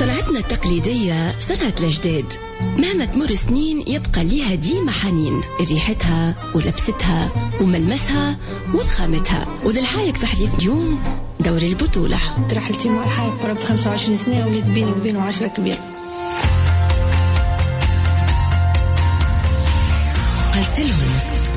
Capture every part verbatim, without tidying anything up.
صنعتنا التقليدية صنعة الأجداد، مهما تمر سنين يبقى ليها ديما حنين، ريحتها ولبستها وملمسها وضخامتها. وذا الحايك في حديث اليوم دوري البطولة. ترحلتي مع الحايك قربت خمسة وعشرين سنة، وليت بيني وبينه عشرة كبير. قلت لهم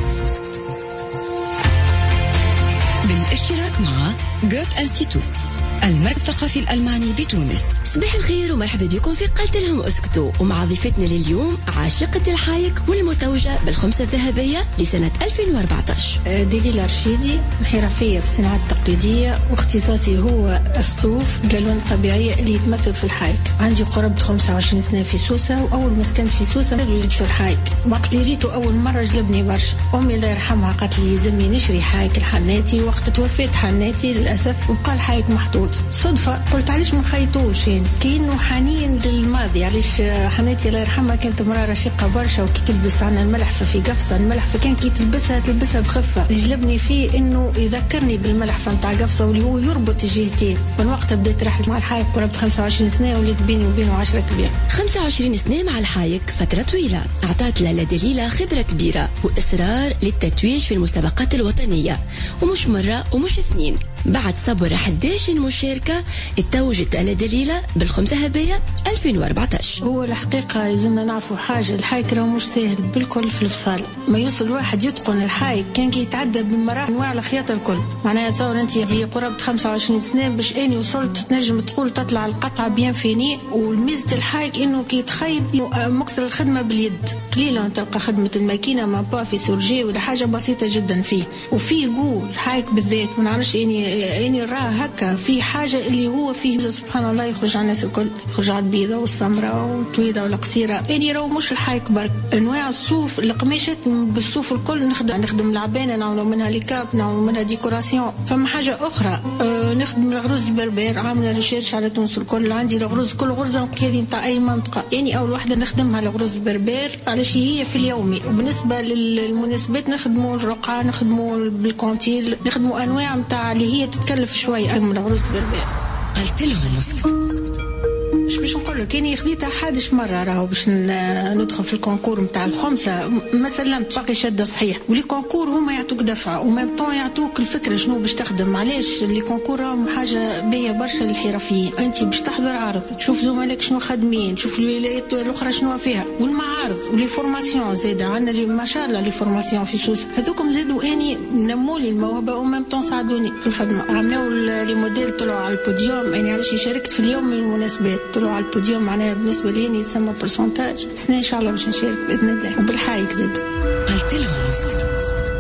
بالاشتراك مع جوت انستيتوت المركز الثقافي الألماني بتونس. صباح الخير ومرحبا بكم في قلت لهم اسكتوا، ومع ضيفتنا لليوم عاشقة الحايك والمتوجة بالخمسة الذهبية لسنة ألفين وأربعة عشر. ديدي رشيدي، حرفية في الصناعة التقليدية، واختصاصي هو الصوف بالألوان الطبيعية اللي يتمثل في الحايك. عندي قرابة خمسة وعشرين سنة في سوسة، وأول ما سكنت في سوسة لبسوا الحايك. وقت اللي ريته أول مرة جلبني برشا. أمي الله يرحمها قالت لي يلزمني نشري حايك لحناتي، وقت توفيت حناتي للأسف وبقى الحايك محطوط. صدفة قلت علاش ما نخيطوش، يعني كأنه حنين للماضي. علاش حناتي الله يرحمها كانت مرة رشيقة برشا، وكي تلبس عنا الملحفة في قفصة الملحفة كان كي تلبسها تلبسها بخفة. يجلبني فيه إنه يذكرني بالملحفة نتاع قفصة، واللي هو يربط الجهتين. من وقتها بدأت رحلة مع الحايك قربت خمسة وعشرين سنة، وليت بيني وبينه عشرة كبير. خمسة وعشرين سنة مع الحايك فترة طويلة، أعطت لالا دليلة خبرة كبيرة وإصرار للتتويج في المسابقات الوطنية، ومش مرة ومش اثنين. بعد صبر حداش مشاركة اتوجت لالا دليلة بالخمسة ذهبية ألفين وأربعة عشر. هو الحقيقة لازمنا نعرفوا حاجة، الحايك راه مش سهل بالكل في الفصال. ما يوصل واحد يتقن الحايك كان كي يتعدى بالمراحل انواع الخياطة الكل. معناها تصور انت دي قرابة خمسة وعشرين سنة باش اني وصلت تنجم تقول تطلع القطعة بيان فيني. والميزة الحايك انه كي تخيط مكسر الخدمة باليد قليلا، تلقى خدمة الماكينة ما با في سورجي ولا حاجة بسيطة جدا فيه. وفيه قول الحايك بالذات ما نعرفش اني اني راه هكا في حاجة اللي هو فيه سبحان الله يخرج على الناس الكل، يخرج على البيضة والسمرة والطويلة والقصيرة. اني راه مش الحايك برك، انواع الصوف القماشات بالصوف الكل نخدم نخدم العبانة، نعملوا منها ليكاب، نعملوا منها ديكوراسيون. فما حاجة أخرى أه نخدم الغروز البربر، عاملة ريشيرش على تونس الكل. عندي الغروز كل غرزة هذه نتاع أي منطقة، يعني أول واحدة نخدمها الغروز البربر علاش هي في اليومي. وبالنسبة للمناسبات نخدموا الرقعة، نخدموا بالكونتيل، نخدموا أنواع نتاع اللي هي تتكلف شوية من الغروز البربر. قلت لهم اسكتوا. مش باش نقول لك اني خديتها حادش مره راهو باش ندخل في الكونكور نتاع الخمسه، ما سلمت باقي شاده صحيح. ولي كونكور هما يعطوك دفعه وميم طون يعطوك الفكره شنو باش تخدم. علاش اللي كونكور راهم حاجه باهيه برشا للحرفيين. انت باش تحضر عرض تشوف زملائك شنو خادمين، تشوف الولايات الاخرى شنو فيها، والمعارض ولي فورماسيون زاده عندنا ما شاء الله لي فورماسيون في سوس. هذوكم زادوا اني نمولي الموهبه وميم طون ساعدوني في الخدمه. عملوا لي موديل طلعوا على البوديوم، يعني علاش شاركت في اليوم من المناسبات طلعوا على البوديوم. معناها بالنسبة لي يتسمى برسنتاج سنة إن شاء الله باش نشارك بإذن الله. وبالحايك زاد قلت لهم اسكتوا.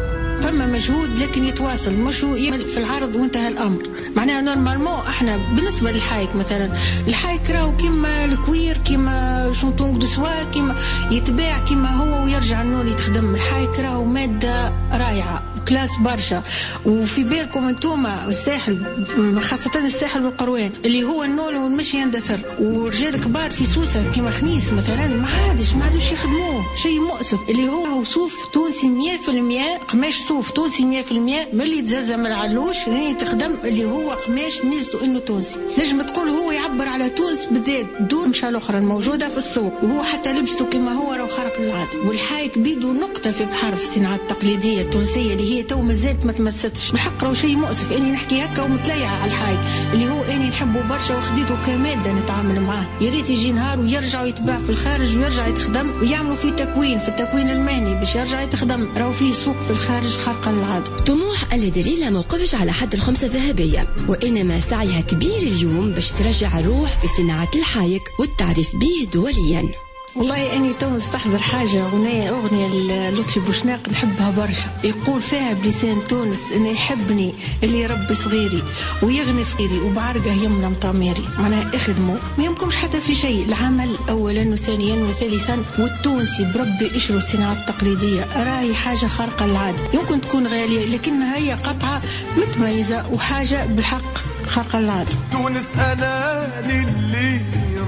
فما مجهود لكن يتواصل، مش هو يعمل في العرض وانتهى الأمر. معناها نورمالمون احنا بالنسبة للحايك مثلا، الحايك راهو كيما الكوير، كيما شونطونغ دو سوا، كيما يتباع كيما هو ويرجع النول يتخدم. الحايك راهو مادة رائعة كلاس برشا. وفي بالكم انتوما الساحل، خاصة الساحل والقروان اللي هو النول والمشي يندثر، ورجال كبار في سوسة كيما خنيس مثلا ما عادش ما عادوش يخدموه، شيء مؤسف. اللي هو صوف تونسي مية في المية، قماش صوف تونسي مية في المية، ملي تززم العلوش اللي تخدم اللي هو قماش ميزته انه تونسي. نجم تقول هو يعبر على تونس بالذات دون مشا الاخرى الموجودة في السوق، وهو حتى لبسته كيما هو راه خارق للعادة. والحايك بيدو نقطة في بحر في الصناعة التقليدية التونسية اللي هي تو مازالت ما تمستش. بالحق راهو شيء مؤسف اني نحكي هكا ومتليعه على الحايك اللي هو اني نحبه برشا وخديته كماده نتعامل معاه. يا ريت يجي نهار ويرجع يتباع في الخارج ويرجع يتخدم ويعملوا فيه تكوين في التكوين المهني باش يرجع يتخدم. راهو فيه سوق في الخارج خارقه للعاده. طموح لالا دليلة موقفش على حد الخمسة الذهبية، وانما سعيها كبير اليوم باش ترجع الروح في صناعه الحايك والتعريف به دوليا. والله أني تو نستحضر حاجة أغنية أغنية للطفي بوشناق نحبها برشا، يقول فيها بلسان تونس إنه يحبني اللي يربي صغيري ويغني صغيري وبعرقه يمنى مطاميري. معناها اخدموا ما يمكنش حتى في شيء، العمل أولا وثانيا وثالثا. والتونسي بربي إشروا الصناعة التقليدية راهي حاجة خارقة للعادة. يمكن تكون غالية لكنها هي قطعة متميزة وحاجة بالحق خارقة للعادة. تونس أنا للي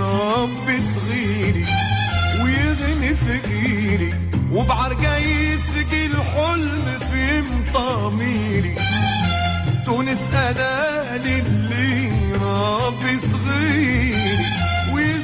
ربي صغيري ويغني فقيري وبعرقه يسرق الحلم في مطاميري. تونس أنا للي ربي صغيري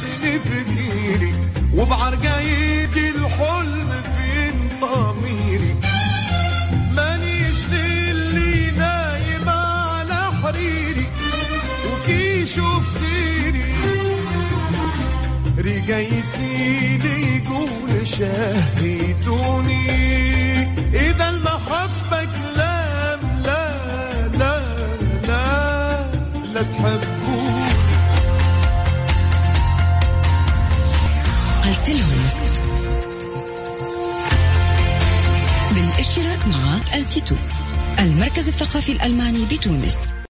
جايسين يقول شهدوني إذا المحبة كلام لا لا لا لا تحبوني. قلت لهم اسكتوا بالاشتراك مع التيتو المركز الثقافي الألماني بتونس.